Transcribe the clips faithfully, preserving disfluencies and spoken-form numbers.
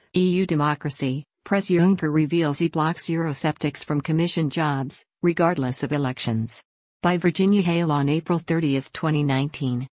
E U democracy, Press Juncker reveals he blocks Eurosceptics from Commission jobs, regardless of elections. By Virginia Hale on April thirtieth, twenty nineteen.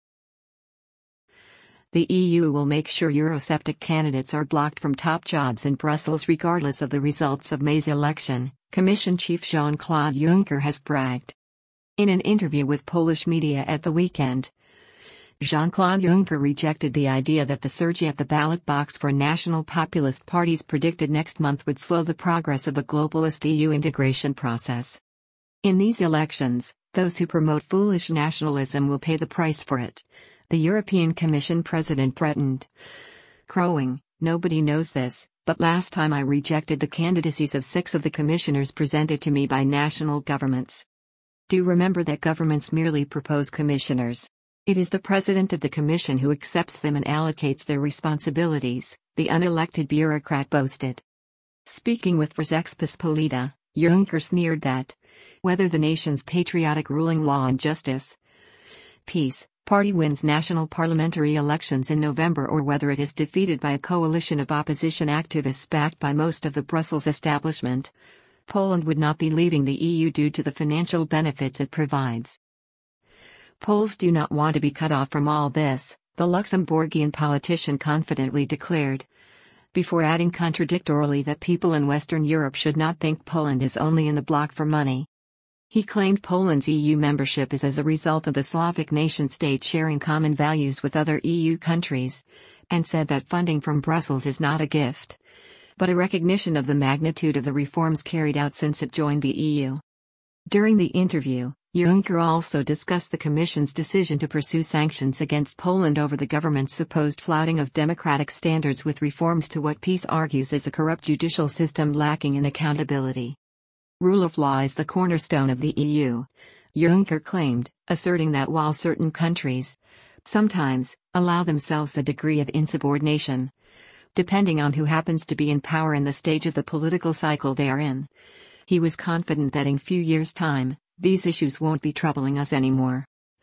The E U will make sure Eurosceptic candidates are blocked from top jobs in Brussels regardless of the results of May's election, Commission Chief Jean-Claude Juncker has bragged. In an interview with Polish media at the weekend, Jean-Claude Juncker rejected the idea that the surge at the ballot box for national populist parties predicted next month would slow the progress of the globalist E U integration process. In these elections, those who promote foolish nationalism will pay the price for it, the European Commission president threatened. Crowing, nobody knows this, but last time I rejected the candidacies of six of the commissioners presented to me by national governments. Do remember that governments merely propose commissioners. It is the president of the commission who accepts them and allocates their responsibilities, the unelected bureaucrat boasted. Speaking with Rzeczpospolita, Juncker sneered that, whether the nation's patriotic ruling Law and Justice Peace party wins national parliamentary elections in November or whether it is defeated by a coalition of opposition activists backed by most of the Brussels establishment, Poland would not be leaving the E U due to the financial benefits it provides. Poles do not want to be cut off from all this, the Luxembourgian politician confidently declared, before adding contradictorily that people in Western Europe should not think Poland is only in the bloc for money. He claimed Poland's E U membership is as a result of the Slavic nation-state sharing common values with other E U countries, and said that funding from Brussels is not a gift, but a recognition of the magnitude of the reforms carried out since it joined the E U. During the interview, Juncker also discussed the Commission's decision to pursue sanctions against Poland over the government's supposed flouting of democratic standards with reforms to what PiS argues is a corrupt judicial system lacking in accountability. Rule of law is the cornerstone of the E U, Juncker claimed, asserting that while certain countries, sometimes, allow themselves a degree of insubordination, depending on who happens to be in power in the stage of the political cycle they are in, he was confident that in few years' time, these issues won't be troubling us anymore.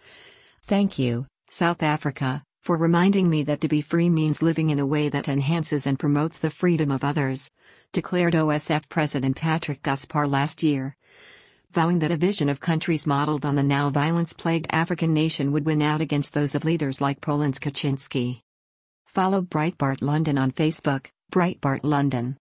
Thank you, South Africa, for reminding me that to be free means living in a way that enhances and promotes the freedom of others, declared O S F President Patrick Gaspar last year, vowing that a vision of countries modeled on the now violence-plagued African nation would win out against those of leaders like Poland's Kaczynski. Follow Breitbart London on Facebook, Breitbart London.